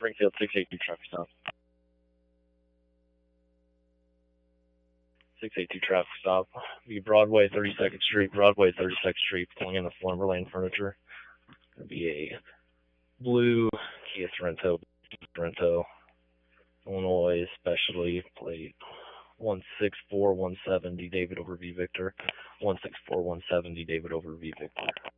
Springfield 682 traffic stop. 682 traffic stop. Be Broadway 32nd Street, Broadway 32nd Street, pulling in the Slumberland Furniture. It'll be a blue Kia Sorento, Illinois specialty plate 164170 David over V Victor. 164170 David over V Victor.